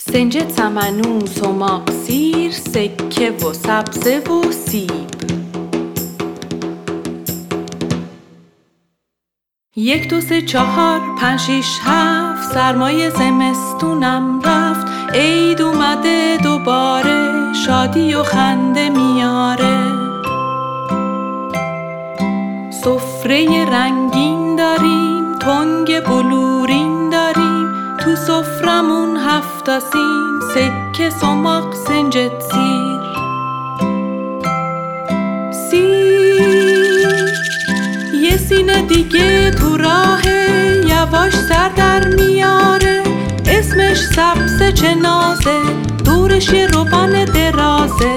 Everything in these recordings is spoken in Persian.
سنج تمنوس و ماغزیر، سکه و سبزه و سیب. 1 2 3 4 5 6 7 سرمای زمستونم رفت. عید اومده دوباره، شادی و خنده میاره. سفره رنگین داریم، تنگ بلورین داریم. تو سفرمون 7 تا سین، سکه سماق سنجت سیر. یه سینه دیگه تو راهه، یواش سر در میاره. اسمش سبزه چه نازه، دورش یه روبان درازه.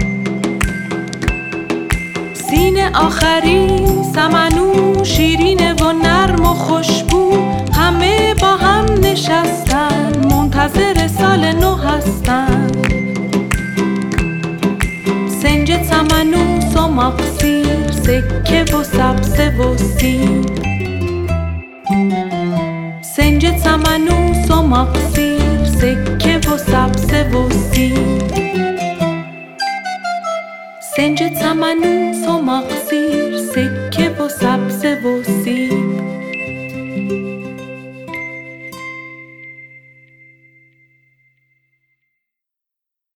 سینه آخری سمنو، شیرینه و نرم و خوشبو. همه با هم نشستن، منتظر سال نو هستن. سنج تمنوس و ماغزیر، سکه و سبزه و سیب. سنج تمنوس و ماغزیر، سکه و سبزه و سیب. سنج تمنوس و ماغزیر، سکه و سبزه و سیب.